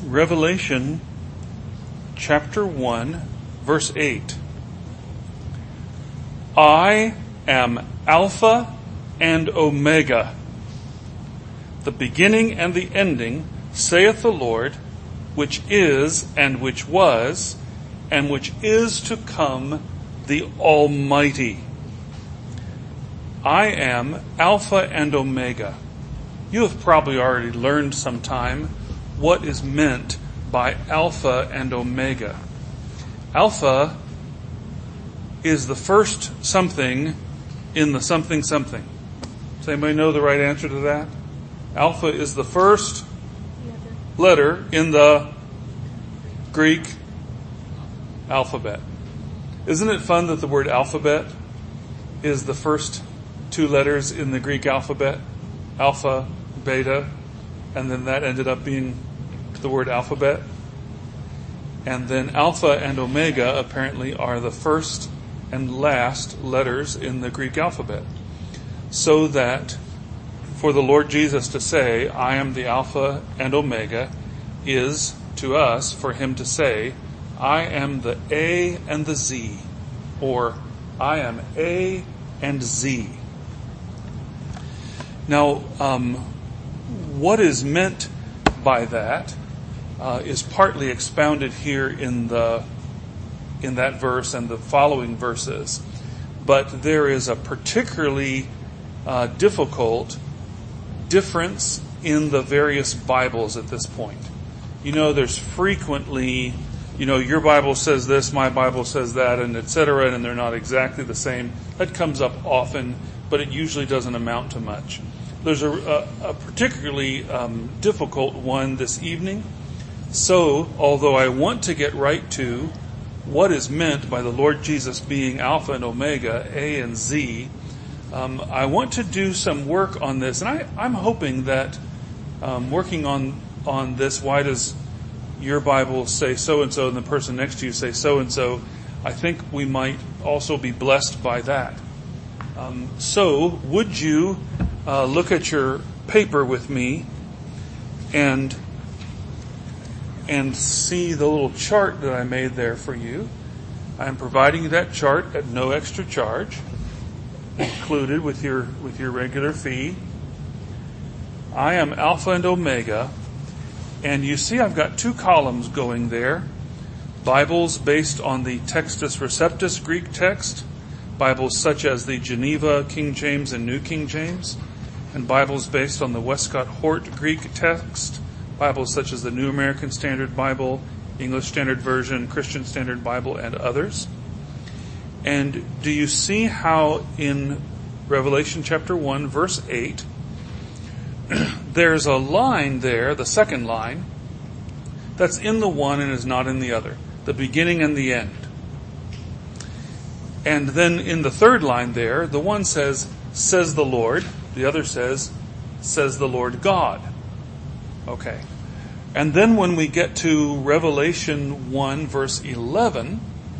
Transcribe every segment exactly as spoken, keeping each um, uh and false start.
Revelation chapter one, verse eight. I am Alpha and Omega, the beginning and the ending, saith the Lord, which is, and which was, and which is to come, the Almighty. I am Alpha and Omega. You have probably already learned sometime what is meant by Alpha and Omega. Alpha is the first something in the something something. Does anybody know the right answer to that? Alpha is the first letter in the Greek alphabet. Isn't it fun that the word alphabet is the first two letters in the Greek alphabet? Alpha, beta, and then that ended up being the word alphabet. And then Alpha and Omega apparently are the first and last letters in the Greek alphabet. So that for the Lord Jesus to say, I am the Alpha and Omega, is to us for him to say, I am the A and the Z, or I am A and Z. Now, um, what is meant by that uh, is partly expounded here in the in that verse and the following verses, but there is a particularly uh, difficult difference in the various Bibles at this point. You know, there's frequently, you know, your Bible says this, my Bible says that, and et cetera, and they're not exactly the same. That comes up often, but it usually doesn't amount to much. There's a, a, a particularly um, difficult one this evening. So, although I want to get right to what is meant by the Lord Jesus being Alpha and Omega, A and Z, um, I want to do some work on this. And I, I'm hoping that um, working on, on this, why does your Bible say so-and-so and the person next to you say so-and-so, I think we might also be blessed by that. Um, so, would you uh, look at your paper with me and and see the little chart that I made there for you. I'm providing you that chart at no extra charge, included with your with your regular fee. I am Alpha and Omega, and you see I've got two columns going there. Bibles based on the Textus Receptus Greek text, Bibles such as the Geneva King James and New King James, and Bibles based on the Westcott Hort Greek text, Bibles such as the New American Standard Bible, English Standard Version, Christian Standard Bible, and others. And do you see how in Revelation chapter one, verse eight, there's a line there, the second line, that's in the one and is not in the other, the beginning and the end. And then in the third line there, the one says, says the Lord, the other says, says the Lord God. Okay. And then when we get to Revelation one, verse eleven,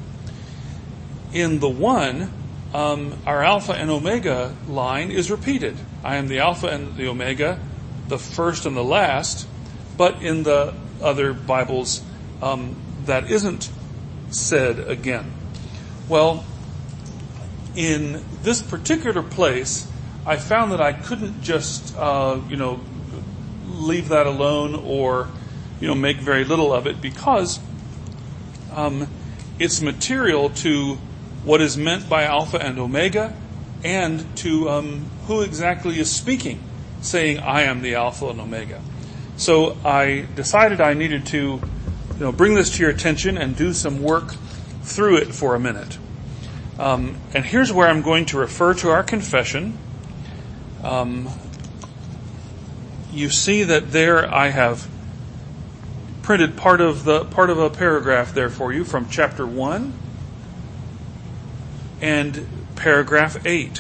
in the one, um, our Alpha and Omega line is repeated. I am the Alpha and the Omega, the first and the last. But in the other Bibles, um, that isn't said again. Well, in this particular place, I found that I couldn't just, uh, you know, leave that alone or, you know, make very little of it, because um, it's material to what is meant by Alpha and Omega and to um, who exactly is speaking, saying, I am the Alpha and Omega. So I decided I needed to, you know, bring this to your attention and do some work through it for a minute. Um, and here's where I'm going to refer to our confession. Um, you see that there I have printed part of the part of a paragraph there for you from chapter one and paragraph eight.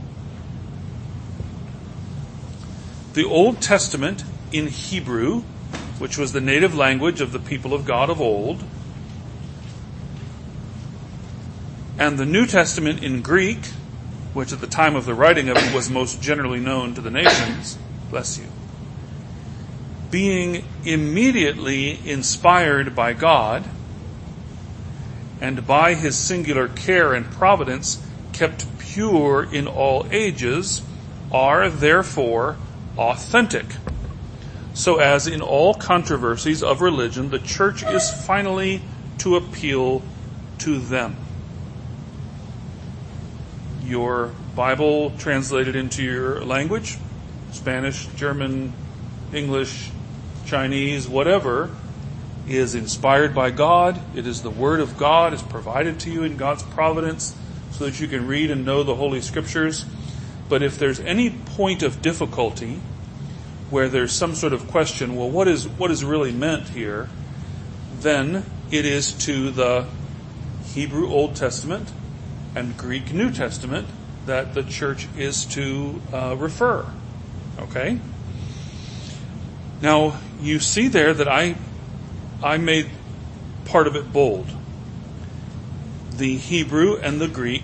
The Old Testament in Hebrew, which was the native language of the people of God of old, and the New Testament in Greek, which at the time of the writing of it was most generally known to the nations, bless you, being immediately inspired by God and by his singular care and providence kept pure in all ages, are therefore authentic. So as in all controversies of religion, the church is finally to appeal to them. Your Bible translated into your language, Spanish, German, English, Chinese, whatever, is inspired by God. It is the Word of God. It's provided to you in God's providence so that you can read and know the Holy Scriptures. But if there's any point of difficulty where there's some sort of question, well, what is what is really meant here, then it is to the Hebrew Old Testament and Greek New Testament that the church is to uh, refer. Okay? Now, you see there that I I made part of it bold. The Hebrew and the Greek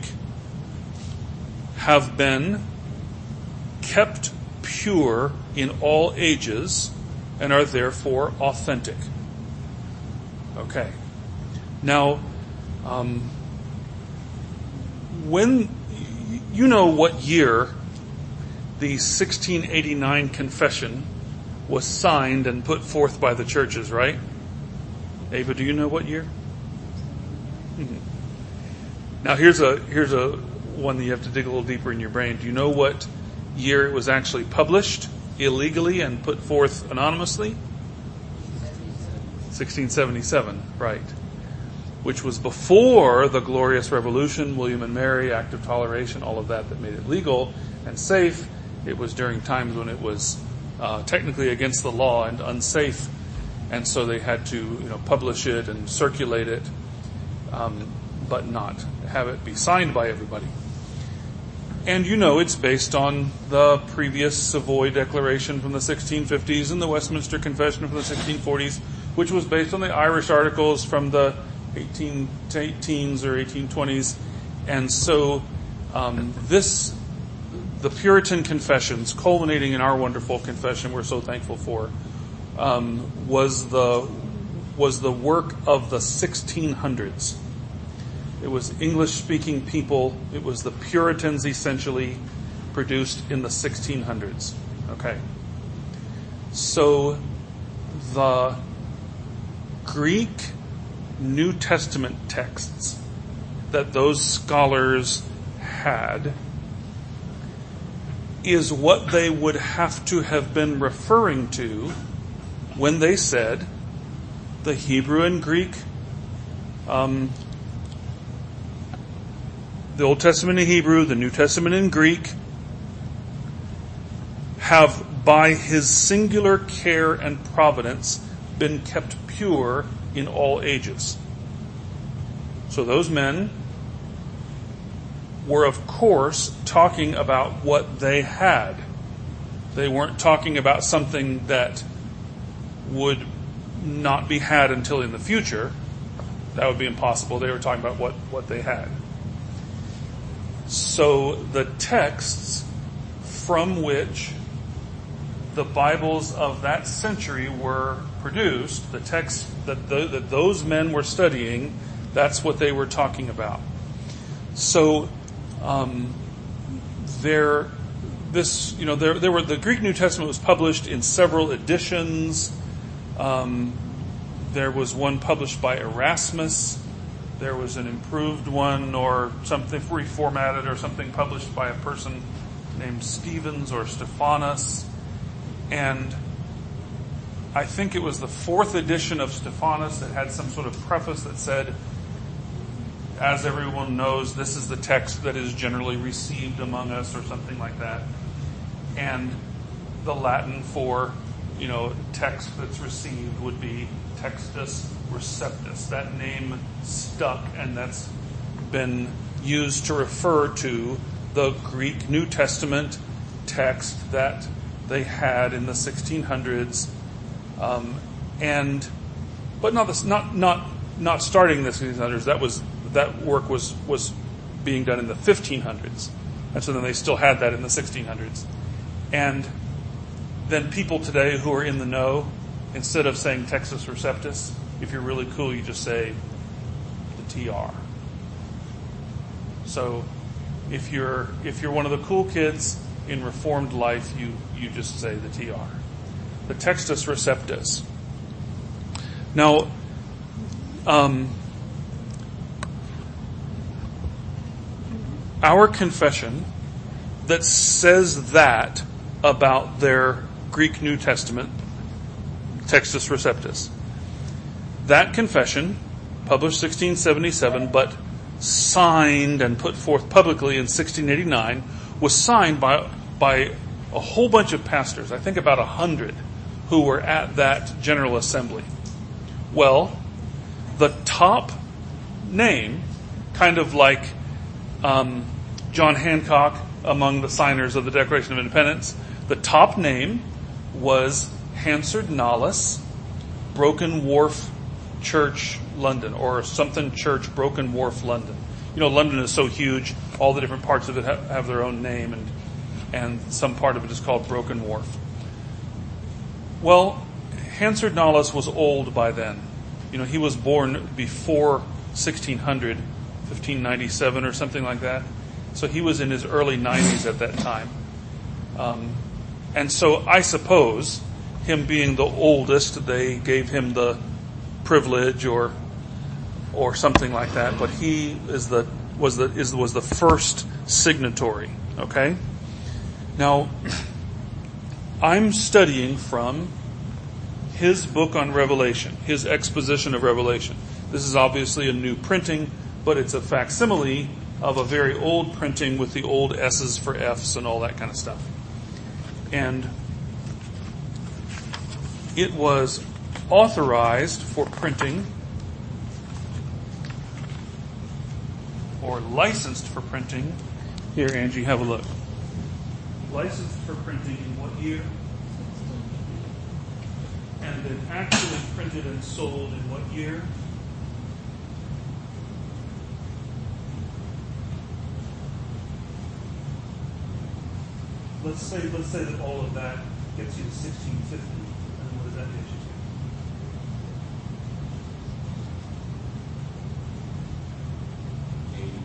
have been kept pure in all ages and are therefore authentic. Okay. Now, um, when you know what year the sixteen eighty-nine Confession was signed and put forth by the churches, right? Ava, do you know what year? Mm-hmm. Now here's a here's a one that you have to dig a little deeper in your brain. Do you know what year it was actually published illegally and put forth anonymously? sixteen seventy-seven, right. Which was before the Glorious Revolution, William and Mary, Act of Toleration, all of that that made it legal and safe. It was during times when it was uh, technically against the law and unsafe, and so they had to, you know, publish it and circulate it, um, but not have it be signed by everybody. And you know it's based on the previous Savoy Declaration from the sixteen fifties and the Westminster Confession from the sixteen forties, which was based on the Irish Articles from the eighteen teens or eighteen twenties. And so um, this, the Puritan confessions, culminating in our wonderful confession we're so thankful for, um, was the was the work of the sixteen hundreds. It was English-speaking people. It was the Puritans, essentially, produced in the sixteen hundreds. Okay. So the Greek New Testament texts that those scholars had is what they would have to have been referring to when they said the Hebrew and Greek, um, the Old Testament in Hebrew, the New Testament in Greek, have by his singular care and providence been kept pure in all ages. So those men were, of course, talking about what they had. They weren't talking about something that would not be had until in the future. That would be impossible. They were talking about what, what they had. So the texts from which the Bibles of that century were produced, the texts that, the, that those men were studying, that's what they were talking about. So um, there, this, you know, there, there were the Greek New Testament was published in several editions. Um, there was one published by Erasmus. There was an improved one or something reformatted or something published by a person named Stevens or Stephanus. And I think it was the fourth edition of Stephanus that had some sort of preface that said, as everyone knows, this is the text that is generally received among us, or something like that. And the Latin for, you know, text that's received would be Textus Receptus. That name stuck, and that's been used to refer to the Greek New Testament text that they had in the sixteen hundreds, um, and but not this, not not not starting in the sixteen hundreds. That was that work was was being done in the fifteen hundreds, and so then they still had that in the sixteen hundreds, and then people today who are in the know, instead of saying Textus Receptus, if you're really cool, you just say the T R. So if you're if you're one of the cool kids in Reformed life, you, you just say the T R. The Textus Receptus. Now, um, our confession that says that about their Greek New Testament, Textus Receptus, that confession, published sixteen seventy-seven, but signed and put forth publicly in sixteen eighty-nine, was signed by by a whole bunch of pastors, I think about a hundred, who were at that General Assembly. Well, the top name, kind of like um, John Hancock among the signers of the Declaration of Independence, the top name was Hansard Knollys, Broken Wharf Church, London, or something Church, Broken Wharf, London. You know, London is so huge, all the different parts of it have, have their own name, and and some part of it is called Broken Wharf. Well, Hansard Knollys was old by then. You know, he was born before sixteen hundred, fifteen ninety-seven or something like that. So he was in his early nineties at that time. Um, and so I suppose, him being the oldest, they gave him the privilege or or something like that. But he is the was the is was the first signatory. Okay. Now, I'm studying from his book on Revelation, his exposition of Revelation. This is obviously a new printing, but it's a facsimile of a very old printing with the old S's for F's and all that kind of stuff. And it was authorized for printing, or licensed for printing. Here, Angie, have a look. Licensed for printing in what year? And then actually printed and sold in what year? Let's say let's say that all of that gets you to sixteen fifty. And what does that get you to?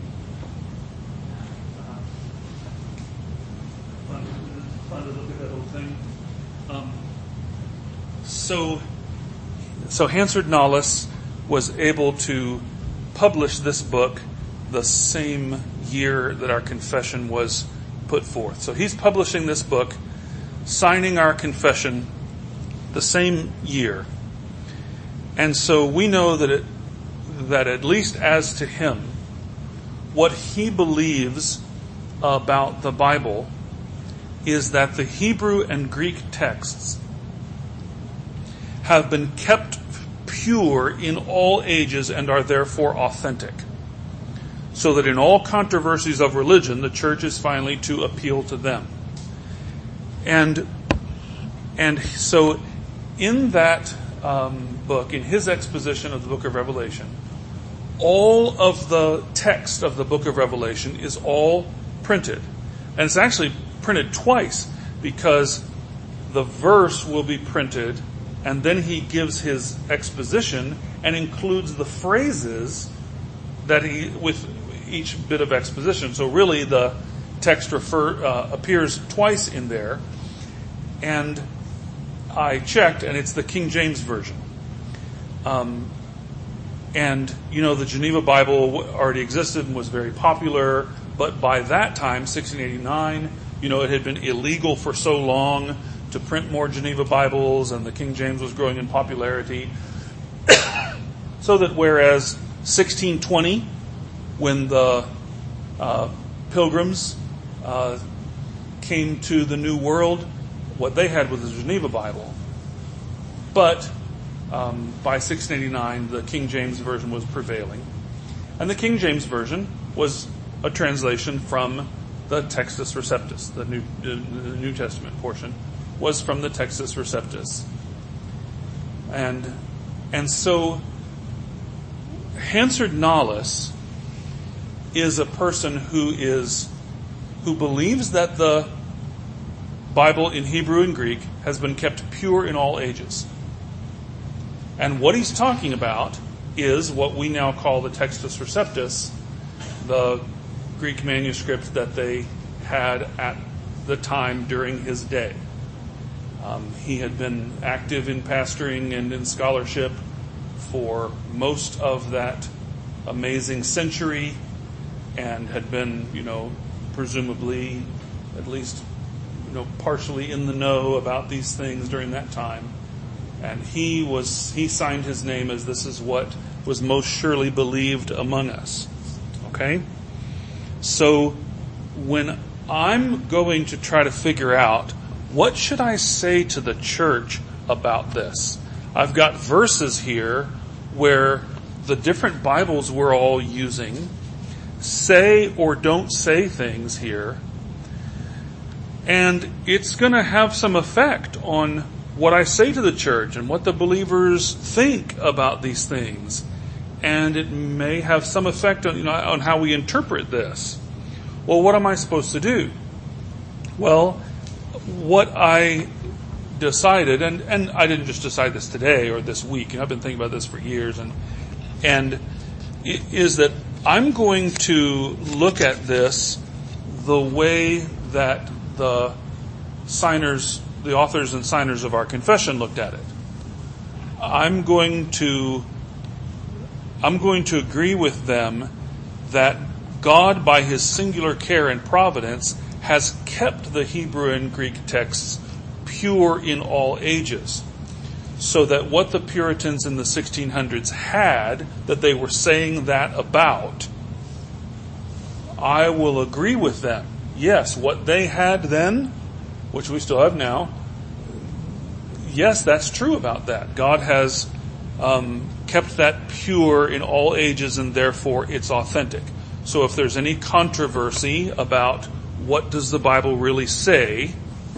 Fun, fun to look at that whole thing. Um, so, so Hansard Knollys was able to publish this book the same year that our confession was put forth. So he's publishing this book, signing our confession the same year. And so we know that it, that at least as to him, what he believes about the Bible is that the Hebrew and Greek texts have been kept pure in all ages and are therefore authentic. So that in all controversies of religion, the church is finally to appeal to them. And and so in that um, book, in his exposition of the book of Revelation, all of the text of the book of Revelation is all printed. And it's actually printed twice, because the verse will be printed and then he gives his exposition and includes the phrases that he, with each bit of exposition. So really the text refer, uh, appears twice in there. And I checked, and it's the King James Version. Um, and, you know, the Geneva Bible already existed and was very popular, but by that time, sixteen eighty-nine, you know, it had been illegal for so long to print more Geneva Bibles, and the King James was growing in popularity. So that whereas sixteen twenty, when the uh, pilgrims uh, came to the New World, what they had was the Geneva Bible. But um, by sixteen eighty-nine, the King James Version was prevailing. And the King James Version was a translation from the Textus Receptus, the New, the New Testament portion, was from the Textus Receptus. And, and so Hansard Knollys is a person who is who believes that the Bible in Hebrew and Greek has been kept pure in all ages. And what he's talking about is what we now call the Textus Receptus, the Greek manuscript that they had at the time during his day. Um, he had been active in pastoring and in scholarship for most of that amazing century, and had been, you know, presumably at least, you know, partially in the know about these things during that time. And he was he signed his name as this is what was most surely believed among us. Okay? So when I'm going to try to figure out what should I say to the church about this, I've got verses here where the different Bibles we're all using say or don't say things here, and it's going to have some effect on what I say to the church and what the believers think about these things, and it may have some effect on, you know, on how we interpret this. Well, what am I supposed to do? Well, what I decided, and, and I didn't just decide this today or this week, and I've been thinking about this for years, and and is that I'm going to look at this the way that the signers, the authors and signers of our confession looked at it. I'm going to, I'm going to agree with them that God, by his singular care and providence, has kept the Hebrew and Greek texts pure in all ages, so that what the Puritans in the sixteen hundreds had, that they were saying that about, I will agree with them. Yes, what they had then, which we still have now, yes, that's true about that. God has um, kept that pure in all ages, and therefore it's authentic. So if there's any controversy about what does the Bible really say,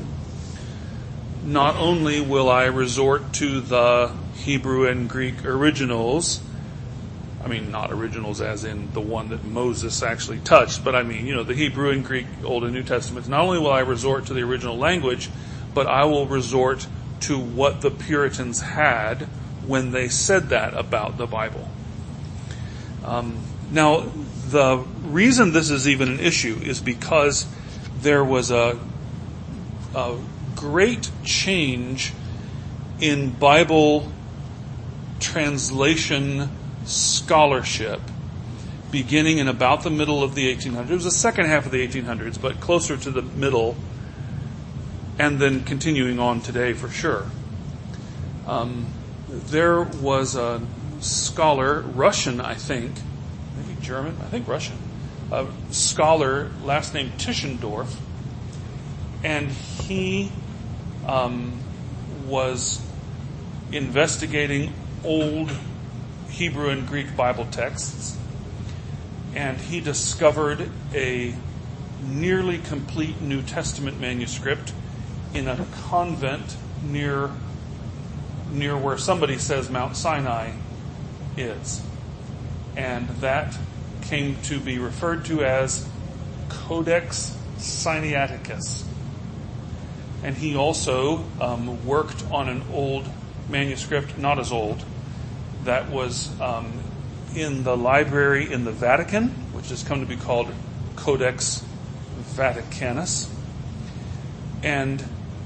not only will I resort to the Hebrew and Greek originals, I mean, not originals as in the one that Moses actually touched, but I mean, you know, the Hebrew and Greek Old and New Testaments. Not only will I resort to the original language, but I will resort to what the Puritans had when they said that about the Bible. Um, now, the reason this is even an issue is because there was a, a great change in Bible translation scholarship beginning in about the middle of the eighteen hundreds. It was the second half of the eighteen hundreds, but closer to the middle, and then continuing on today for sure. Um, there was a scholar, Russian, I think, maybe German, I think Russian, a scholar, last name Tischendorf, and he um, was investigating old Hebrew and Greek Bible texts, and he discovered a nearly complete New Testament manuscript in a convent near near where somebody says Mount Sinai is. And that came to be referred to as Codex Sinaiticus. And he also um, worked on an old manuscript, not as old, that was um, in the library in the Vatican, which has come to be called Codex Vaticanus. And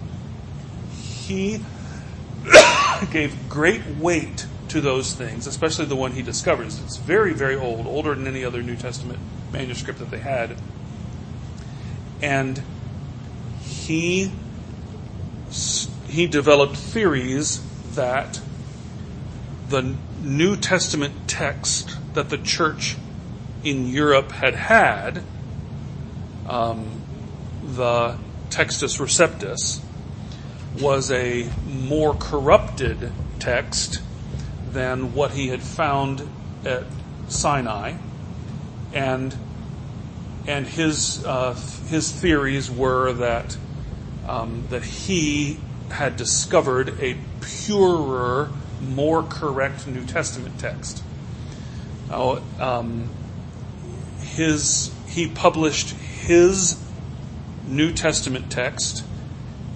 he gave great weight to those things, especially the one he discovered. It's very, very old, older than any other New Testament manuscript that they had. And he he developed theories that the New Testament text that the church in Europe had had, um, the Textus Receptus, was a more corrupted text than what he had found at Sinai, and and his uh, his theories were that um, that he had discovered a purer, more correct New Testament text. Now, um, his he published his New Testament text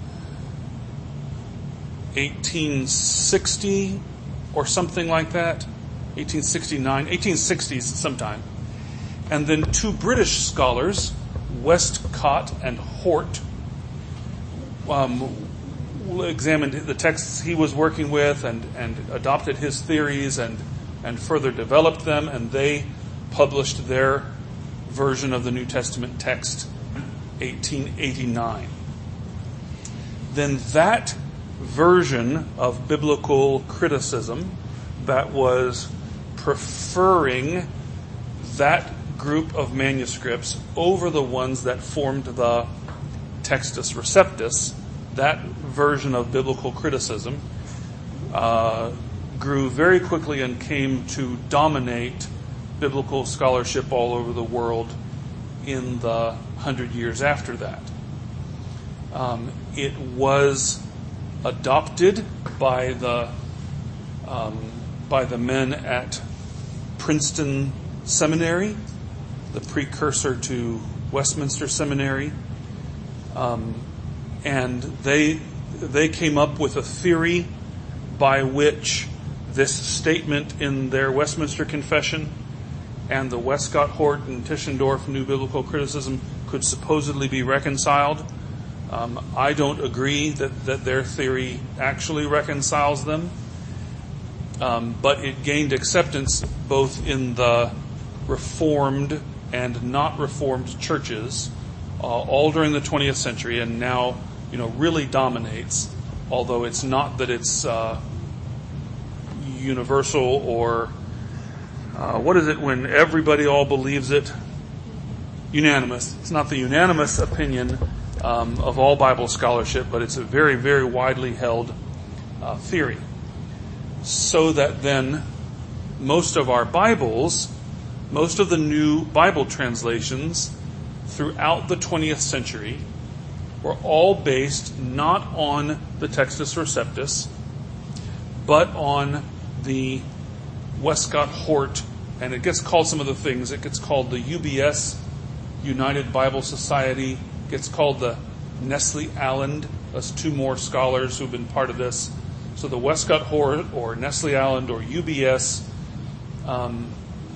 eighteen sixty or something like that, eighteen sixty-nine, eighteen sixties sometime. And then two British scholars, Westcott and Hort, um, examined the texts he was working with and, and adopted his theories and, and further developed them, and they published their version of the New Testament text, eighteen eighty-nine. Then that version of biblical criticism that was preferring that group of manuscripts over the ones that formed the Textus Receptus, that version of biblical criticism uh, grew very quickly and came to dominate biblical scholarship all over the world in the hundred years after that. Um, it was adopted by the um, by the men at Princeton Seminary, the precursor to Westminster Seminary, um, and they they came up with a theory by which this statement in their Westminster Confession and the Westcott, Hort, and Tischendorf New Biblical Criticism could supposedly be reconciled. Um, I don't agree that, that their theory actually reconciles them, um, but it gained acceptance both in the Reformed and not Reformed churches uh, all during the twentieth century, and now, you know, really dominates. Although it's not that it's uh, universal or uh, what is it when everybody all believes it? Unanimous. It's not the unanimous opinion um, of all Bible scholarship, but it's a very, very widely held uh, theory. So that then most of our Bibles, most of the new Bible translations throughout the twentieth century were all based not on the Textus Receptus, but on the Westcott, Hort, and it gets called some other things. It gets called the U B S, United Bible Society. It gets called the Nestle Aland. That's two more scholars who've been part of this. So the Westcott, Hort, or Nestle Aland, or U B S um,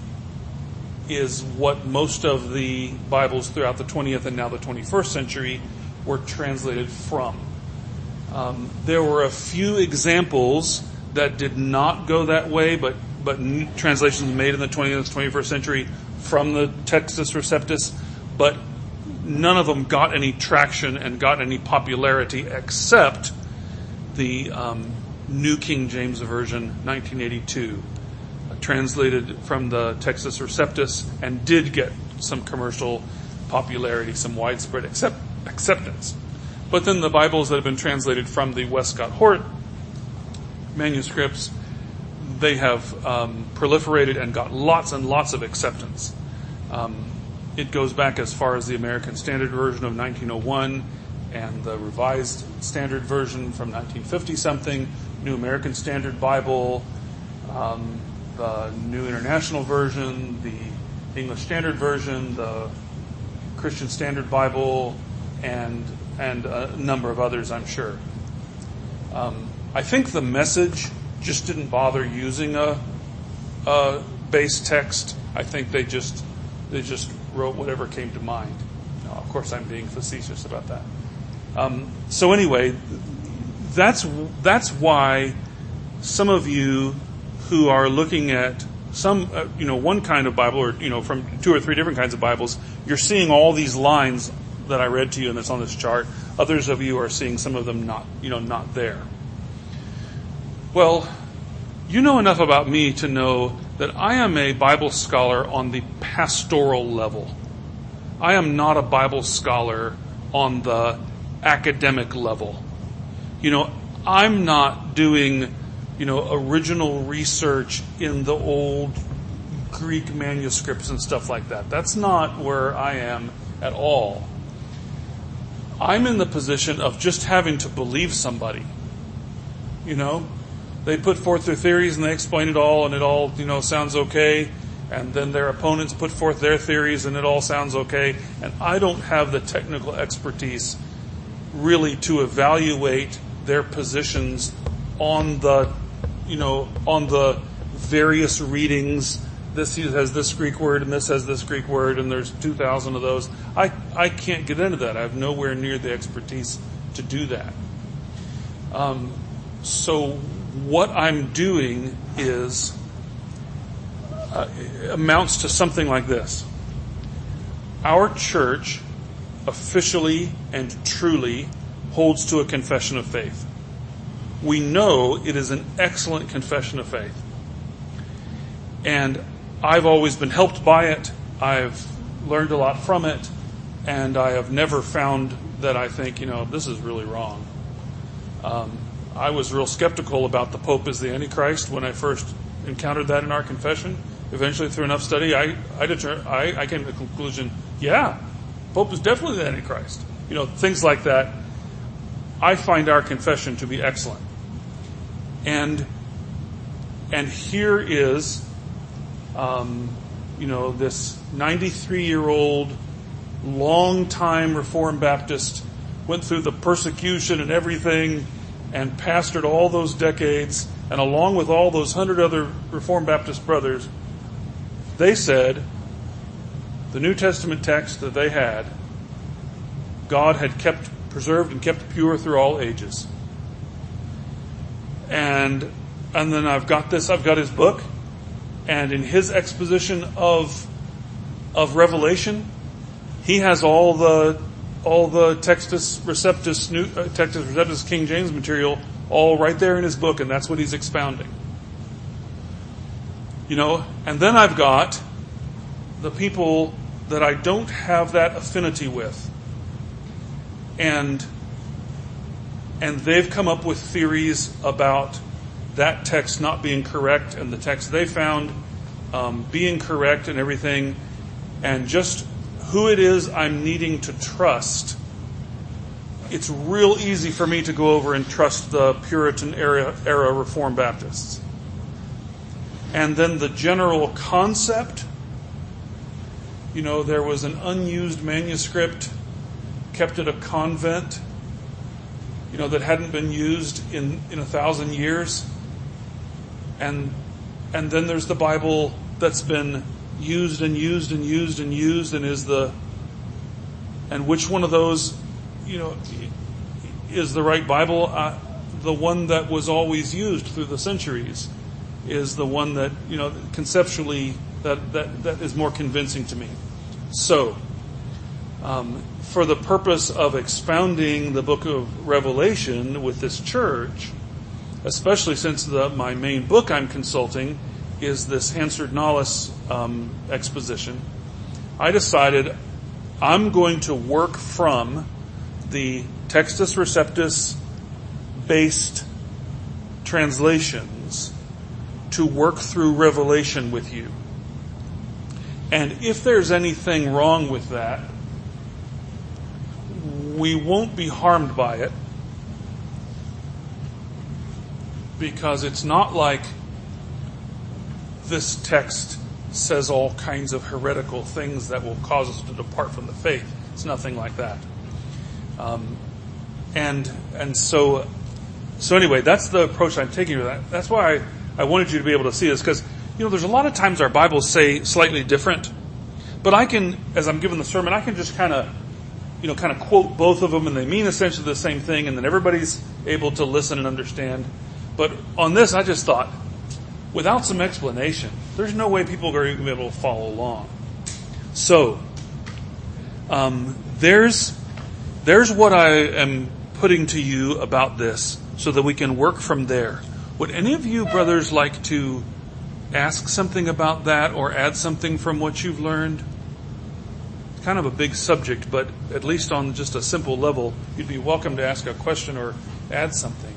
is what most of the Bibles throughout the twentieth and now the twenty-first century were translated from. Um, there were a few examples that did not go that way, but but translations made in the twentieth and twenty-first century from the Textus Receptus, but none of them got any traction and got any popularity except the um, New King James Version, nineteen eighty-two, uh, translated from the Textus Receptus, and did get some commercial popularity, some widespread accept, acceptance. But then the Bibles that have been translated from the Westcott, Hort manuscripts, they have um, proliferated and got lots and lots of acceptance. Um, it goes back as far as the American Standard Version of nineteen oh one and the Revised Standard Version from nineteen fifty something, New American Standard Bible, um, the New International Version, the English Standard Version, the Christian Standard Bible, and and a number of others, I'm sure. Um, I think the Message just didn't bother using a, a base text. I think they just they just wrote whatever came to mind. Now, of course, I'm being facetious about that. Um, so anyway, that's that's why some of you who are looking at some, uh, you know, one kind of Bible, or you know, from two or three different kinds of Bibles, you're seeing all these lines that I read to you and that's on this chart. Others of you are seeing some of them not, you know, not there. Well, you know enough about me to know that I am a Bible scholar on the pastoral level. I am not a Bible scholar on the academic level. You know, I'm not doing, you know, original research in the old Greek manuscripts and stuff like that. That's not where I am at all. I'm in the position of just having to believe somebody. You know, they put forth their theories and they explain it all, and it all, you know, sounds okay. And then their opponents put forth their theories and it all sounds okay. And I don't have the technical expertise really to evaluate their positions on the, you know, on the various readings. This has this Greek word and this has this Greek word and there's two thousand of those. I, I can't get into that. I have nowhere near the expertise to do that. Um, so what I'm doing is, uh, amounts to something like this. Our church officially and truly holds to a confession of faith. We know it is an excellent confession of faith. And I've always been helped by it. I've learned a lot from it. And I have never found that I think, you know, this is really wrong. Um, I was real skeptical about the Pope as the Antichrist when I first encountered that in our confession. Eventually, through enough study, I I, deter- I, I came to the conclusion, yeah, Pope is definitely the Antichrist. You know, things like that. I find our confession to be excellent. And and here is, um, you know, this ninety-three-year-old, long-time Reformed Baptist, went through the persecution and everything and pastored all those decades, and along with all those hundred other Reformed Baptist brothers, they said the New Testament text that they had, God had kept preserved and kept pure through all ages. And and then I've got this, I've got his book, and in his exposition of of Revelation, he has all the all the Textus Receptus New uh, Textus Receptus King James material all right there in his book, and that's what he's expounding. You know, and then I've got the people that I don't have that affinity with. And and they've come up with theories about that text not being correct and the text they found um, being correct and everything, and just who it is I'm needing to trust. It's real easy for me to go over and trust the Puritan era, era Reformed Baptists. And then the general concept, you know, there was an unused manuscript kept at a convent, you know, that hadn't been used in, in a thousand years. And and then there's the Bible that's been used and used and used and used and is the, and which one of those, you know, is the right Bible? Uh, the one that was always used through the centuries is the one that, you know, conceptually that, that, that is more convincing to me. So, um, for the purpose of expounding the book of Revelation with this church, especially since the, my main book I'm consulting is this Hansard Knollys um, exposition, I decided I'm going to work from the Textus Receptus based translations to work through Revelation with you. And if there's anything wrong with that, we won't be harmed by it, because it's not like this text says all kinds of heretical things that will cause us to depart from the faith. It's nothing like that. Um, and and so so anyway, that's the approach I'm taking to that. That's why I, I wanted you to be able to see this, because, you know, there's a lot of times our Bibles say slightly different, but I can, as I'm giving the sermon, I can just kind of, you know, kind of quote both of them, and they mean essentially the same thing, and then everybody's able to listen and understand. But on this, I just thought, without some explanation, there's no way people are going to be able to follow along. So, um, there's there's what I am putting to you about this, so that we can work from there. Would any of you brothers like to ask something about that or add something from what you've learned? It's kind of a big subject, but at least on just a simple level, you'd be welcome to ask a question or add something.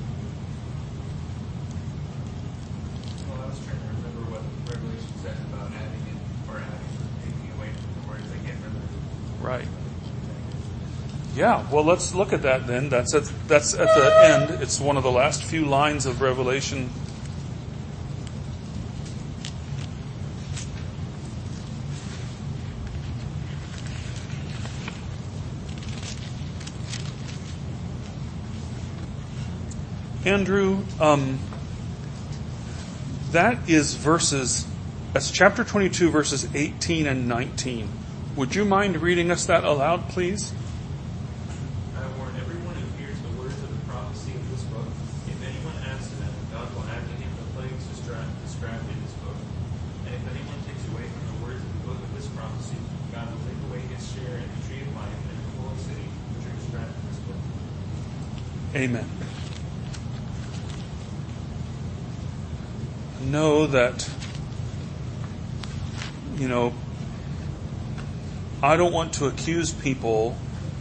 Well, I was trying to remember what Revelation says about adding it or adding or taking away from the words that get rid of. Right. Yeah, well, let's look at that then. That's at, that's at the end. It's one of the last few lines of Revelation. Andrew, um, that is verses, that's chapter twenty-two, verses eighteen and nineteen. Would you mind reading us that aloud, please? I warn everyone who hears the words of the prophecy of this book. If anyone adds to them, God will add to him the plagues described in this book. And if anyone takes away from the words of the book of this prophecy, God will take away his share in the tree of life and the holy city which are described in this book. Amen. Know that, you know, I don't want to accuse people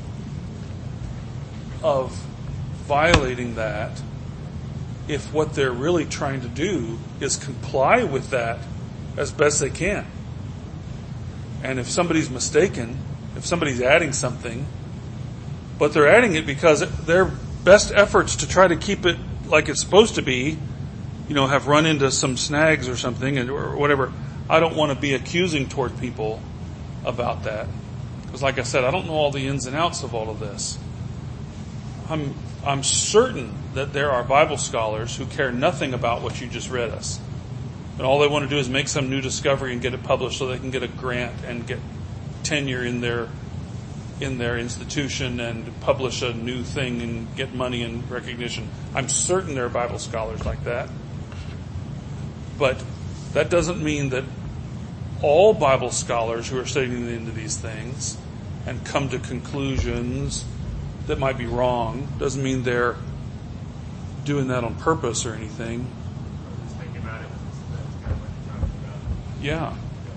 of violating that if what they're really trying to do is comply with that as best they can. And if somebody's mistaken, if somebody's adding something, but they're adding it because their best efforts to try to keep it like it's supposed to be, you know, have run into some snags or something and or whatever, I don't want to be accusing toward people about that. Because like I said, I don't know all the ins and outs of all of this. I'm I'm certain that there are Bible scholars who care nothing about what you just read us. And all they want to do is make some new discovery and get it published so they can get a grant and get tenure in their in their institution and publish a new thing and get money and recognition. I'm certain there are Bible scholars like that. But that doesn't mean that all Bible scholars who are studying into these things and come to conclusions that might be wrong, doesn't mean they're doing that on purpose or anything. I'm just thinking about it. That's kind of what you're talking about. Yeah.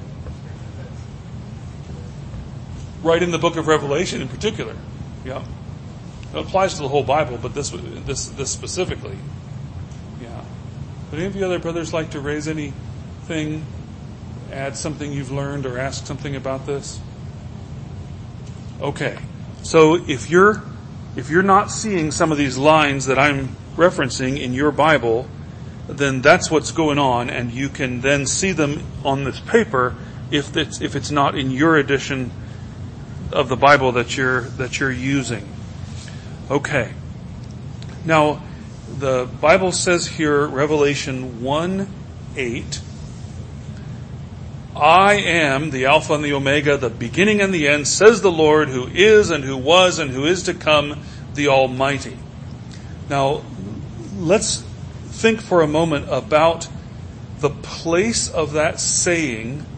Right in the book of Revelation in particular. Yeah. It applies to the whole Bible, but this this this specifically. Yeah. Would any of you other brothers like to raise anything, add something you've learned, or ask something about this? Okay. So if you're if you're not seeing some of these lines that I'm referencing in your Bible, then that's what's going on, and you can then see them on this paper if it's if it's not in your edition of the Bible that you're that you're using. Okay. Now, the Bible says here, Revelation one eight, I am the Alpha and the Omega, the beginning and the end, says the Lord, who is and who was and who is to come, the Almighty. Now, let's think for a moment about the place of that saying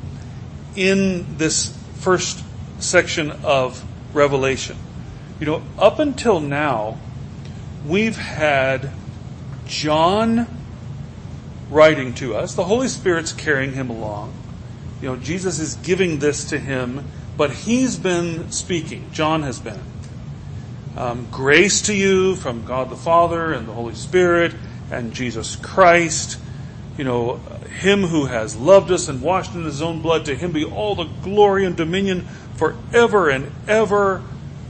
in this first section of Revelation. You know, up until now, we've had John writing to us. The Holy Spirit's carrying him along. You know, Jesus is giving this to him, but he's been speaking. John has been. Um, grace to you from God the Father and the Holy Spirit and Jesus Christ. You know, him who has loved us and washed in his own blood, to him be all the glory and dominion forever and ever.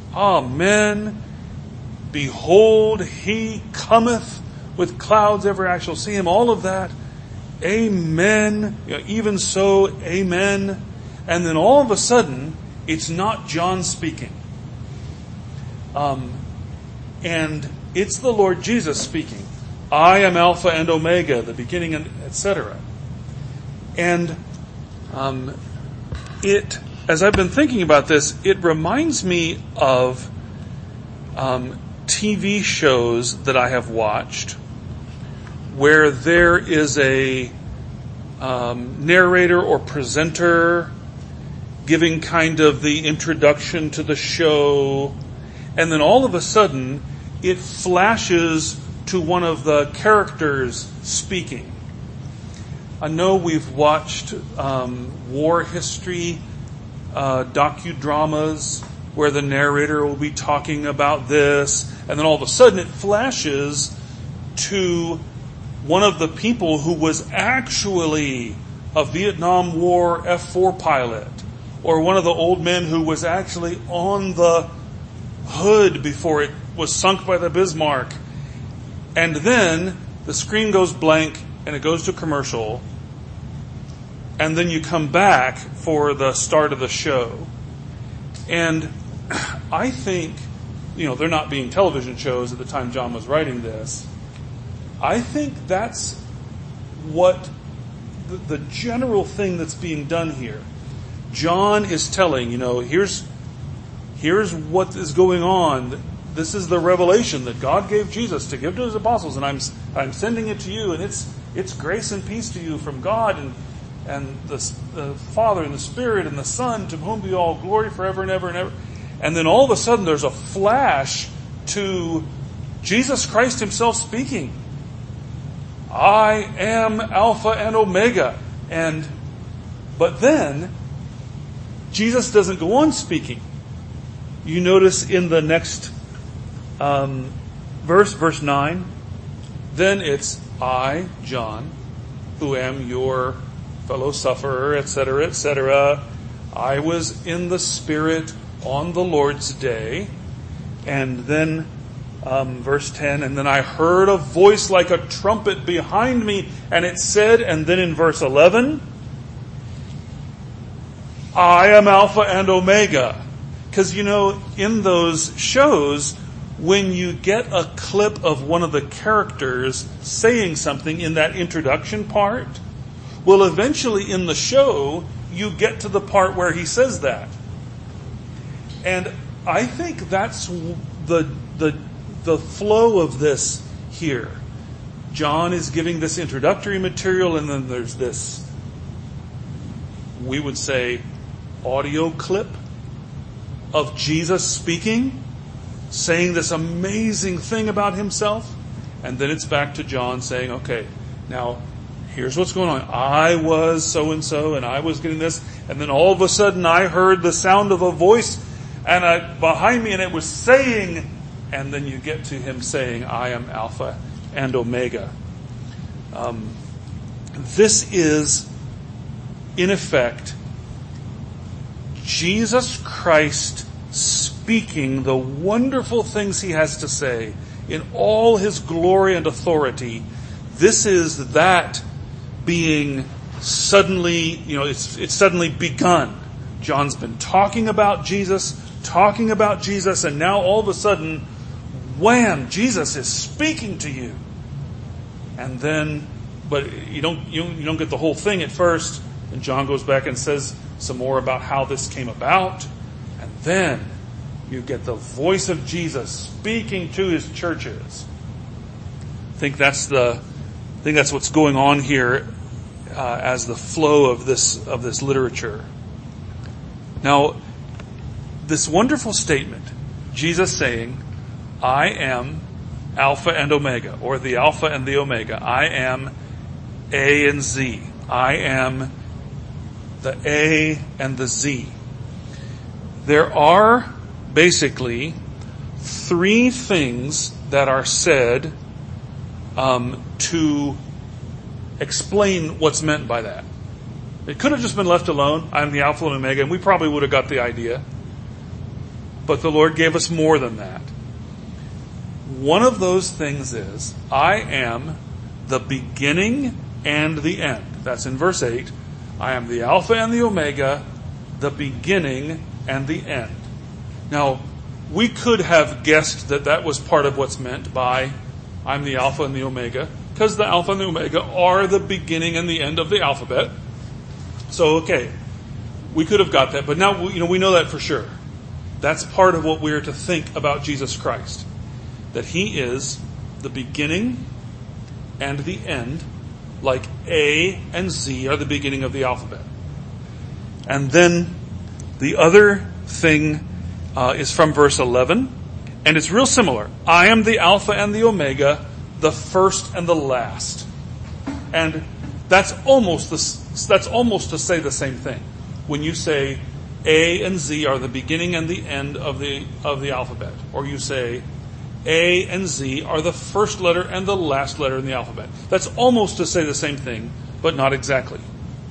Amen. Behold, he cometh with clouds, every eye shall see him. All of that. Amen. You know, even so, amen. And then all of a sudden, it's not John speaking. Um, and it's the Lord Jesus speaking. I am Alpha and Omega, the beginning, and et cetera. And um, it, as I've been thinking about this, it reminds me of um, T V shows that I have watched where there is a um, narrator or presenter giving kind of the introduction to the show, and then all of a sudden it flashes to one of the characters speaking. I know we've watched um, war history uh, docudramas where the narrator will be talking about this, and then all of a sudden it flashes to one of the people who was actually a Vietnam War F four pilot, or one of the old men who was actually on the hood before it was sunk by the Bismarck. And then the screen goes blank and it goes to commercial, and then you come back for the start of the show. And I think, you know, they're not being television shows at the time John was writing this, I think that's what the, the general thing that's being done here. John is telling, you know, here's here's what is going on. This is the revelation that God gave Jesus to give to his apostles, and I'm I'm sending it to you, and it's it's grace and peace to you from God and and the, the Father and the Spirit and the Son, to whom be all glory forever and ever and ever. And then all of a sudden there's a flash to Jesus Christ himself speaking. I am Alpha and Omega. And but then Jesus doesn't go on speaking. You notice in the next um, verse, verse nine, then it's I, John, who am your fellow sufferer, et cetera, et cetera. I was in the Spirit on the Lord's day. And then um, verse ten, and then I heard a voice like a trumpet behind me, and it said, and then in verse eleven, I am Alpha and Omega. Because, you know, in those shows, when you get a clip of one of the characters saying something in that introduction part, well, eventually in the show, you get to the part where he says that. And I think that's the the the flow of this here. John is giving this introductory material, and then there's this, we would say, audio clip of Jesus speaking, saying this amazing thing about himself, and then it's back to John saying, okay, now here's what's going on. I was so-and-so, and I was getting this, and then all of a sudden I heard the sound of a voice and I, behind me, and it was saying, and then you get to him saying, I am Alpha and Omega. Um, this is, in effect, Jesus Christ speaking the wonderful things he has to say in all his glory and authority. This is that being suddenly, you know, it's it's suddenly begun. John's been talking about Jesus, talking about Jesus, and now all of a sudden, wham, Jesus is speaking to you. And then, but you don't you, you don't get the whole thing at first, and John goes back and says some more about how this came about, and then you get the voice of Jesus speaking to his churches. I think that's the I think that's what's going on here uh, as the flow of this of this literature. Now, this wonderful statement, Jesus saying, I am Alpha and Omega, or the Alpha and the Omega. I am A and Z. I am the A and the Z. There are basically three things that are said um, to explain what's meant by that. It could have just been left alone. I'm the Alpha and Omega, and we probably would have got the idea. But the Lord gave us more than that. One of those things is, I am the beginning and the end. That's in verse eight. I am the Alpha and the Omega, the beginning and the end. Now, we could have guessed that that was part of what's meant by I'm the Alpha and the Omega, because the Alpha and the Omega are the beginning and the end of the alphabet. So, okay, we could have got that, but now you know we know that for sure. That's part of what we're to think about Jesus Christ, that he is the beginning and the end, like A and Z are the beginning of the alphabet. And then the other thing uh, is from verse eleven, and it's real similar. I am the Alpha and the Omega, the first and the last. And that's almost the, that's almost to say the same thing. When you say A and Z are the beginning and the end of the of the alphabet, or you say A and Z are the first letter and the last letter in the alphabet. That's almost to say the same thing, but not exactly.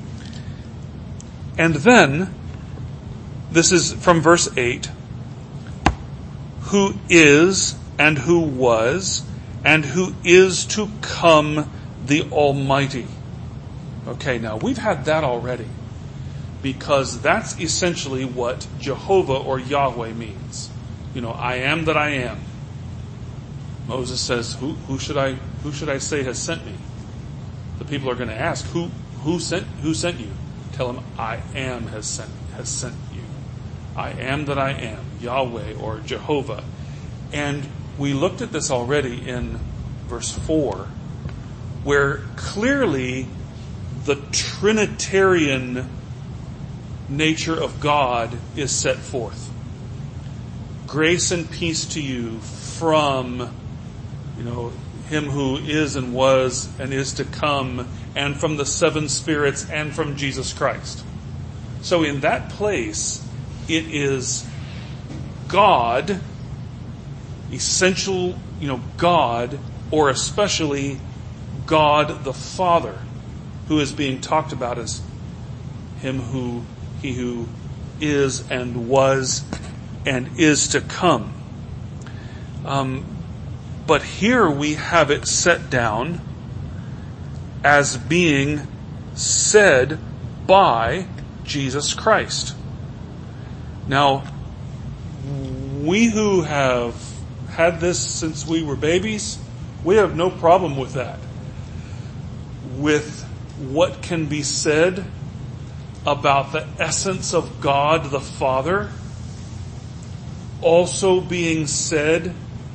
And then, this is from verse eight, who is and who was and who is to come, the Almighty. Okay, now we've had that already, because that's essentially what Jehovah or Yahweh means. You know, I am that I am. Moses says, who, who should I, who should I say has sent me? The people are going to ask, who, who sent, who sent you? Tell him, I am has sent, has sent you. I am that I am, Yahweh or Jehovah. And we looked at this already in verse four, where clearly the Trinitarian nature of God is set forth. Grace and peace to you from, you know, him who is and was and is to come, and from the seven spirits, and from Jesus Christ. So in that place, it is God, essential, you know, God, or especially God the Father, who is being talked about as him who, he who is and was and is to come. Um, but here we have it set down as being said by Jesus Christ. Now, we who have had this since we were babies, we have no problem with that. With what can be said about the essence of God the Father also being said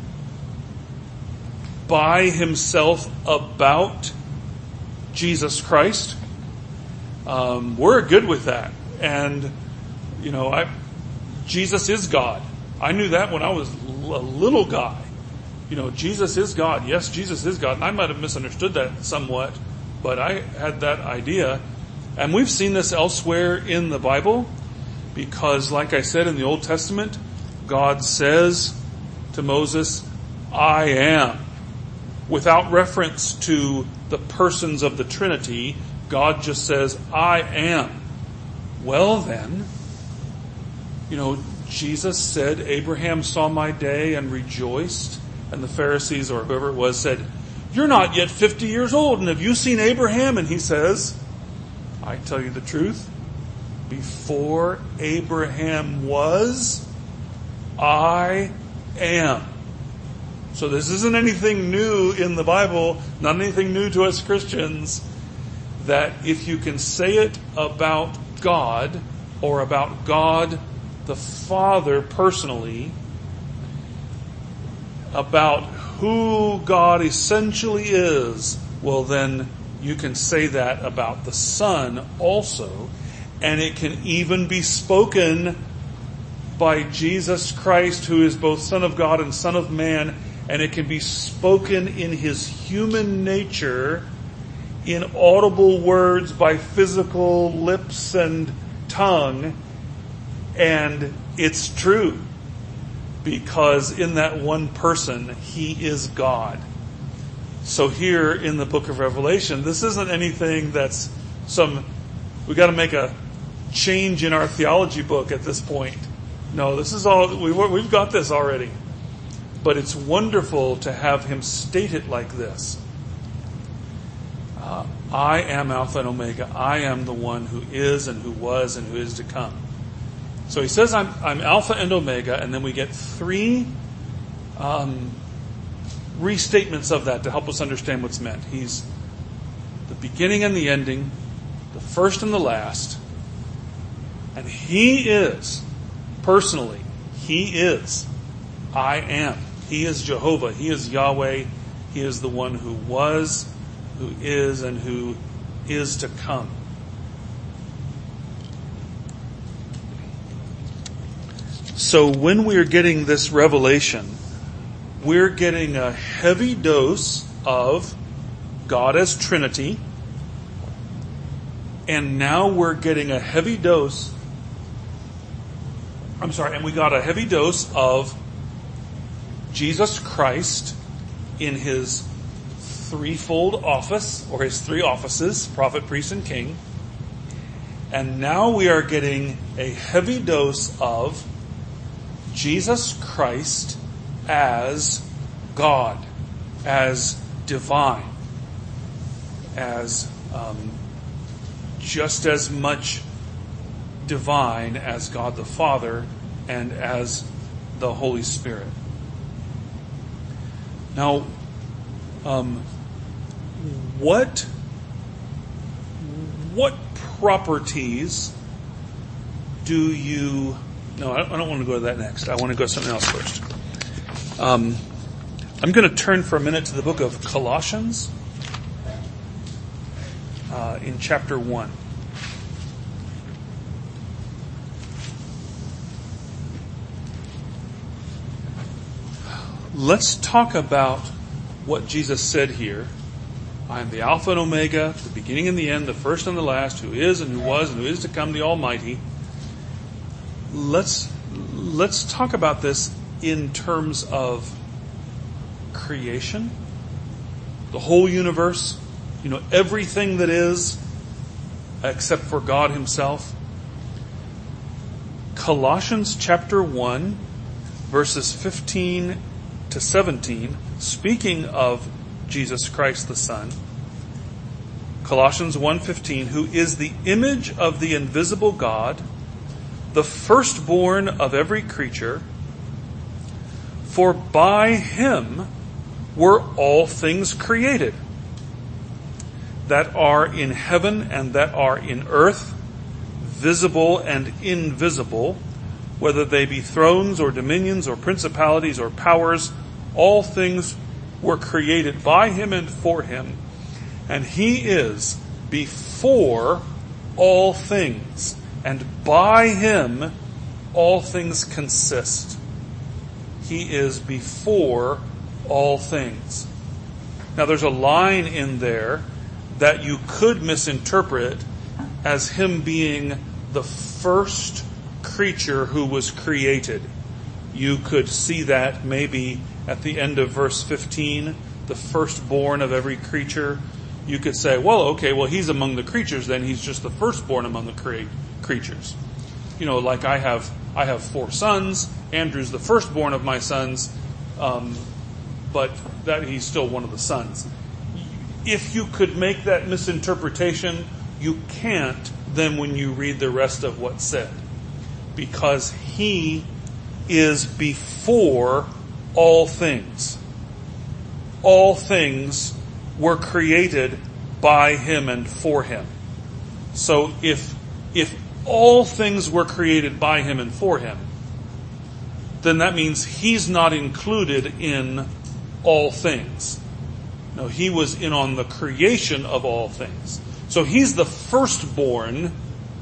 by himself about Jesus Christ. Um, we're good with that. And, you know, I, Jesus is God. I knew that when I was a little guy. You know, Jesus is God. Yes, Jesus is God. And I might have misunderstood that somewhat, but I had that idea. And we've seen this elsewhere in the Bible, because like I said, in the Old Testament, God says to Moses, I am. Without reference to the persons of the Trinity, God just says, I am. Well then, you know, Jesus said, Abraham saw my day and rejoiced. And the Pharisees or whoever it was said, you're not yet fifty years old, and have you seen Abraham? And he says, I tell you the truth, before Abraham was, I am. So this isn't anything new in the Bible, not anything new to us Christians, that if you can say it about God, or about God the Father personally, about who God essentially is, well then you can say that about the Son also, and it can even be spoken by Jesus Christ, who is both Son of God and Son of Man, and it can be spoken in his human nature in audible words by physical lips and tongue, and it's true. Because in that one person, he is God. So here in the book of Revelation, this isn't anything that's some, we got to make a change in our theology book at this point. No, this is all, we, we've got this already. But it's wonderful to have him state it like this. Uh, I am Alpha and Omega. I am the one who is and who was and who is to come. So he says, I'm, I'm Alpha and Omega, and then we get three um, restatements of that to help us understand what's meant. He's the beginning and the ending, the first and the last, and he is, personally, he is, I am. He is Jehovah. He is Yahweh. He is the one who was, who is, and who is to come. So when we're getting this revelation, we're getting a heavy dose of God as Trinity, and now we're getting a heavy dose, I'm sorry, and we got a heavy dose of Jesus Christ in his threefold office, or his three offices, prophet, priest, and king. And now we are getting a heavy dose of Jesus Christ as God, as divine, as um, just as much divine as God the Father and as the Holy Spirit. Now, um, what what properties do you... No, I don't want to go to that next. I want to go to something else first. Um, I'm going to turn for a minute to the book of Colossians uh, in chapter one. Let's talk about what Jesus said here. I am the Alpha and Omega, the beginning and the end, the first and the last, who is and who was and who is to come, the Almighty. Let's let's talk about this in terms of creation, the whole universe, you know, everything that is, except for God Himself. Colossians chapter one, verses fifteen to seventeen, speaking of Jesus Christ the Son. Colossians one fifteen, who is the image of the invisible God, the firstborn of every creature, for by Him were all things created, that are in heaven and that are in earth, visible and invisible, whether they be thrones or dominions or principalities or powers. All things were created by Him and for Him, and He is before all things, and by Him all things consist. He is before all things. Now there's a line in there that you could misinterpret as Him being the first creature who was created. You could see that maybe at the end of verse fifteen, the firstborn of every creature. You could say, well, okay, well, He's among the creatures, then He's just the firstborn among the crea- creatures. You know, like I have I have four sons. Andrew's the firstborn of my sons, um, but that he's still one of the sons. If you could make that misinterpretation, you can't then when you read the rest of what's said, because He is before all things. All things were created by Him and for Him. So if if all things were created by Him and for Him, then that means He's not included in all things. No, He was in on the creation of all things. So He's the firstborn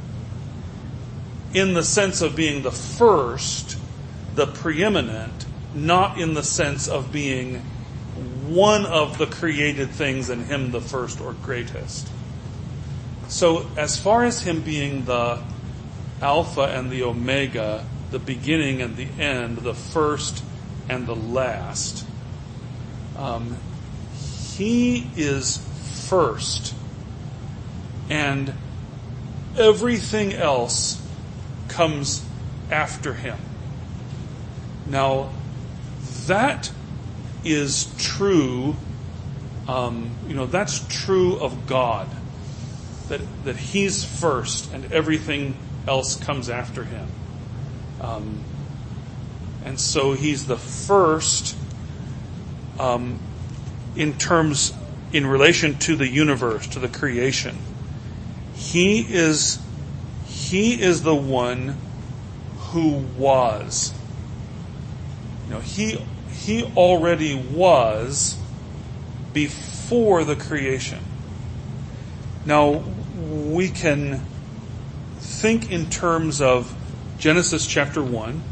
in the sense of being the first, the preeminent, not in the sense of being one of the created things and Him the first or greatest. So as far as Him being the Alpha and the Omega, the beginning and the end, the first and the last, um, He is first, and everything else comes after Him. Now, that is true, um, you know, that's true of God, that, that He's first and everything else comes after Him. Um, and so He's the first um, in terms, in relation to the universe, to the creation. He is, He is the one who was. You know, He He already was before the creation. Now, we can think in terms of Genesis chapter one.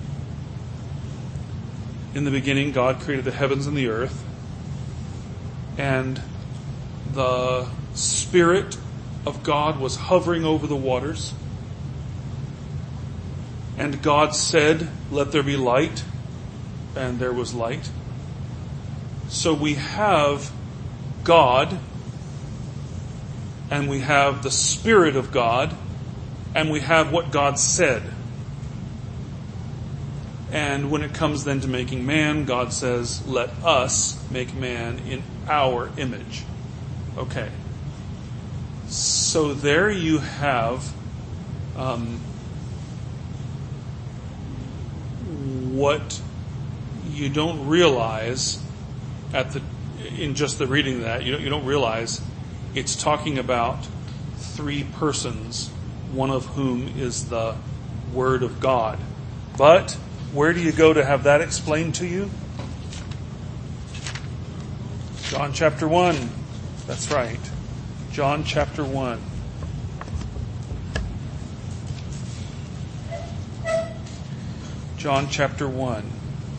In the beginning, God created the heavens and the earth, and the Spirit of God was hovering over the waters. And God said, "Let there be light," and there was light. So we have God, and we have the Spirit of God, and we have what God said. And when it comes then to making man, God says, "Let us make man in our image." Okay. So there you have um, what you don't realize at the in just the reading of that, you don't, you don't realize it's talking about three persons, one of whom is the Word of God. But where do you go to have that explained to you? John chapter one. That's right. John chapter one. John chapter one.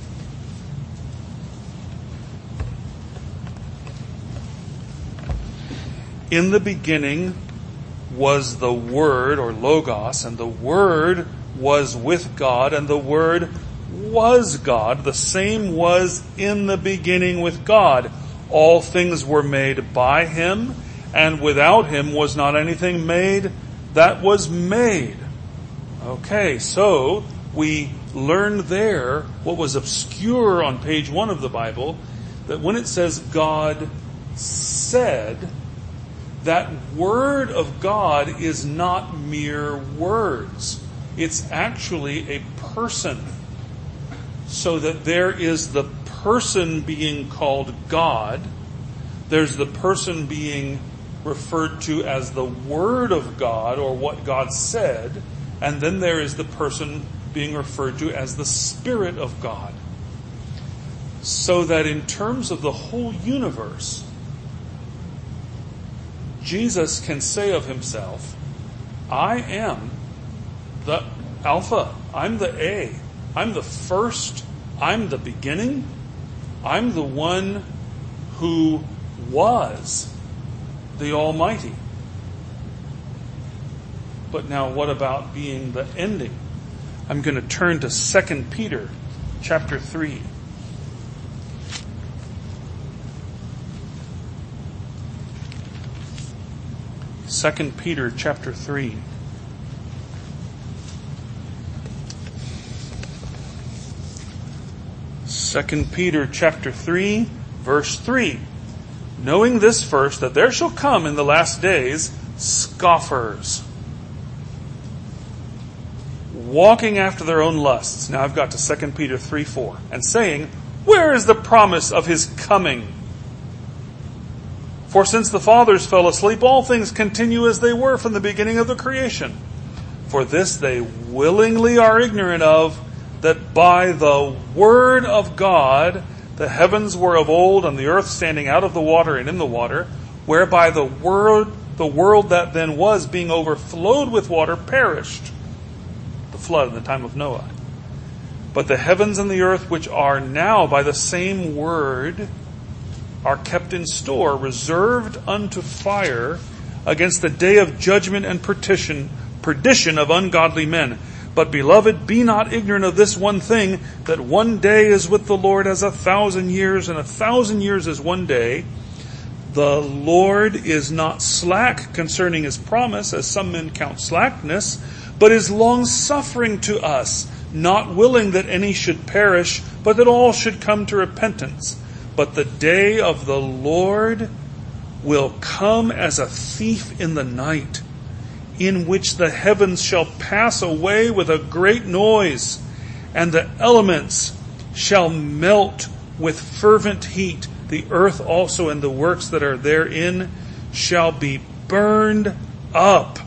In the beginning was the Word, or Logos, and the Word was with God, and the Word was God. The same was in the beginning with God. All things were made by Him, and without Him was not anything made that was made. Okay, so we learn there what was obscure on page one of the Bible, that when it says God said, that Word of God is not mere words. It's actually a person. So that there is the person being called God. There's the person being referred to as the Word of God, or what God said. And then there is the person being referred to as the Spirit of God. So that in terms of the whole universe, Jesus can say of Himself, I am the Alpha, I'm the A, I'm the first, I'm the beginning, I'm the one who was the Almighty. But now what about being the ending? I'm going to turn to Second Peter chapter three. Second Peter chapter three. Second Peter chapter three, verse three. Knowing this first, that there shall come in the last days scoffers, walking after their own lusts. Now I've got to Second Peter three four. And saying, where is the promise of His coming? For since the fathers fell asleep, all things continue as they were from the beginning of the creation. For this they willingly are ignorant of, that by the word of God the heavens were of old, and the earth standing out of the water and in the water, whereby the world, the world that then was, being overflowed with water, perished. The flood in the time of Noah. But the heavens and the earth, which are now by the same word, are kept in store, reserved unto fire, against the day of judgment and perdition, perdition of ungodly men. But, beloved, be not ignorant of this one thing, that one day is with the Lord as a thousand years, and a thousand years as one day. The Lord is not slack concerning His promise, as some men count slackness, but is long-suffering to us, not willing that any should perish, but that all should come to repentance. But the day of the Lord will come as a thief in the night, in which the heavens shall pass away with a great noise, and the elements shall melt with fervent heat. The earth also and the works that are therein shall be burned up.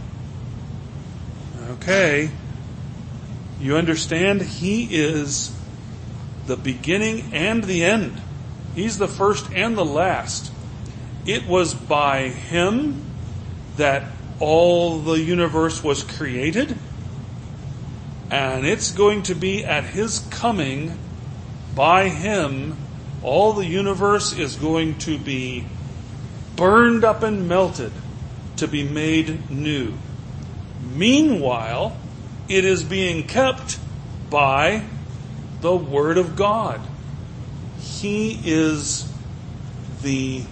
Okay. You understand? He is the beginning and the end. He's the first and the last. It was by Him that all the universe was created, and it's going to be at His coming, by Him, all the universe is going to be burned up and melted to be made new. Meanwhile, it is being kept by the Word of God. He is the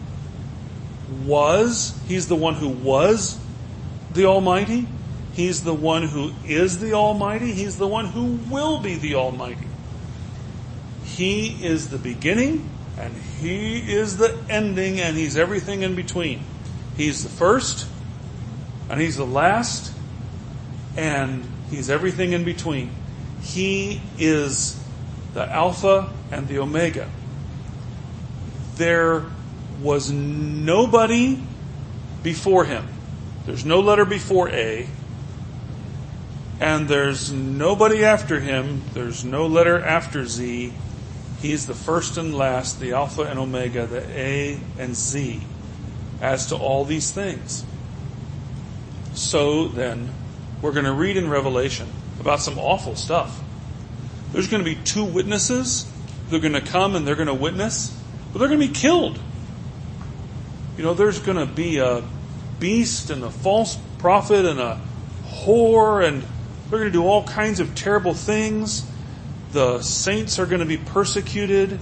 was, He's the one who was the Almighty. He's the one who is the Almighty. He's the one who will be the Almighty. He is the beginning, and He is the ending, and He's everything in between. He's the first, and He's the last, and He's everything in between. He is the Alpha and the Omega. there was nobody before him. There's no letter before A. And there's nobody after him. There's no letter after Z. He's the first and last, the Alpha and Omega, the A and Z, as to all these things. So then, we're going to read in Revelation about some awful stuff. There's going to be two witnesses. They're going to come and they're going to witness, but they're going to be killed. You know, there's going to be a beast and a false prophet and a whore, and they're going to do all kinds of terrible things. The saints are going to be persecuted.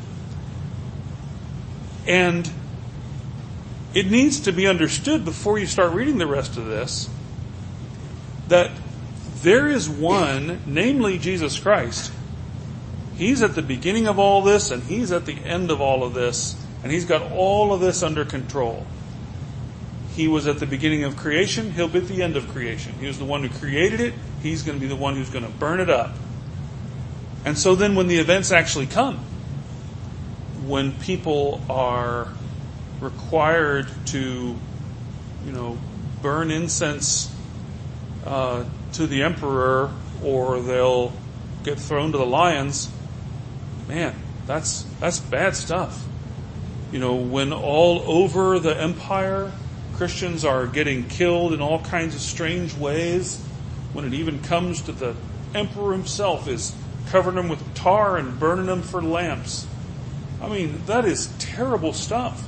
And it needs to be understood before you start reading the rest of this that there is one, namely Jesus Christ. He's at the beginning of all this, and He's at the end of all of this, and He's got all of this under control. He was at the beginning of creation. He'll be at the end of creation. He was the one who created it. He's going to be the one who's going to burn it up. And so then when the events actually come, when people are required to, you know, burn incense uh, to the emperor, or they'll get thrown to the lions, man, that's that's bad stuff. You know, when all over the empire, Christians are getting killed in all kinds of strange ways, when it even comes to the emperor himself is covering them with tar and burning them for lamps. I mean, that is terrible stuff.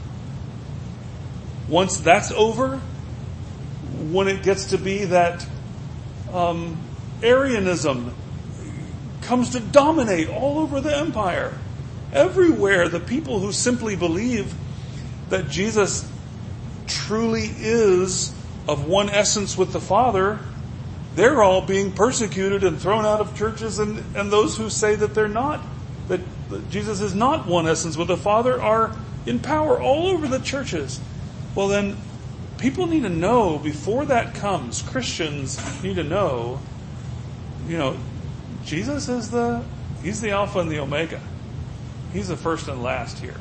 Once that's over, when it gets to be that um, Arianism comes to dominate all over the empire, everywhere, the people who simply believe that Jesus truly is of one essence with the Father, they're all being persecuted and thrown out of churches, and, and those who say that they're not, that, that Jesus is not one essence with the Father, are in power all over the churches. Well then, people need to know, before that comes, Christians need to know, you know, Jesus is the, He's the Alpha and the Omega. He's the first and last here.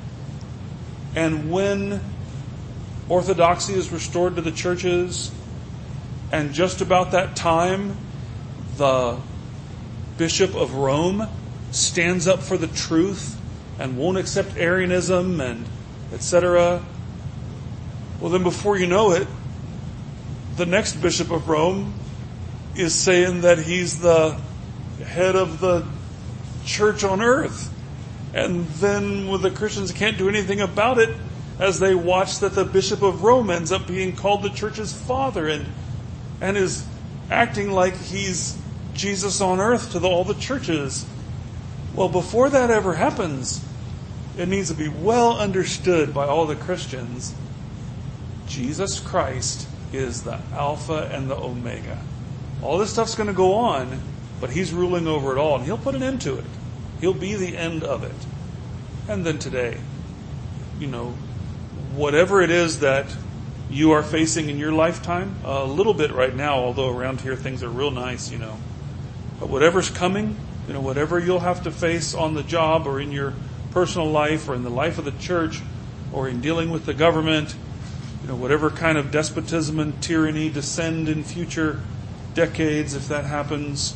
And when orthodoxy is restored to the churches, and just about that time, the Bishop of Rome stands up for the truth and won't accept Arianism and et cetera. Well, then before you know it, the next Bishop of Rome is saying that he's the head of the church on earth. And then when the Christians can't do anything about it, as they watch that the Bishop of Rome ends up being called the church's father and and is acting like he's Jesus on earth to the, all the churches. Well, before that ever happens, it needs to be well understood by all the Christians. Jesus Christ is the Alpha and the Omega. All this stuff's going to go on, but He's ruling over it all, and He'll put an end to it. He'll be the end of it. And then today, you know, whatever it is that you are facing in your lifetime, a little bit right now, although around here things are real nice, you know. But whatever's coming, you know, whatever you'll have to face on the job or in your personal life or in the life of the church or in dealing with the government, you know, whatever kind of despotism and tyranny descend in future decades, if that happens,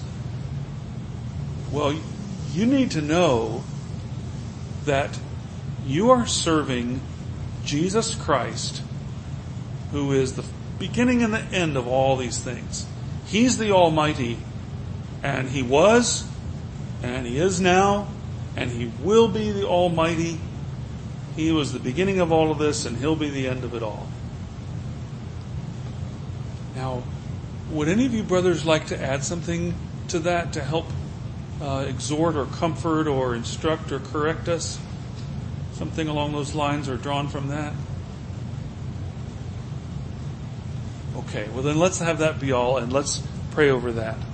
well, you need to know that you are serving Jesus Christ, who is the beginning and the end of all these things. He's the Almighty, and He was, and He is now, and He will be the Almighty. He was the beginning of all of this, and He'll be the end of it all. Now, would any of you brothers like to add something to that to help uh, exhort or comfort or instruct or correct us? Something along those lines or drawn from that? Okay, well then let's have that be all, and let's pray over that.